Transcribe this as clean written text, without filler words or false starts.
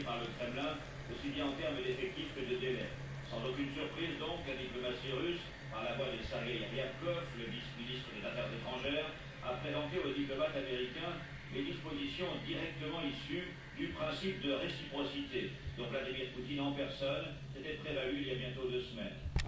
par le Kremlin, aussi bien en termes d'effectifs que de délai. Sans aucune surprise donc, la diplomatie russe, par la voix de Sergei Ryabkov, le vice-ministre des Affaires étrangères, a présenté aux diplomates américains les dispositions directement issues du principe de réciprocité, dont Vladimir Poutine en personne s'était prévalu il y a bientôt 2 semaines.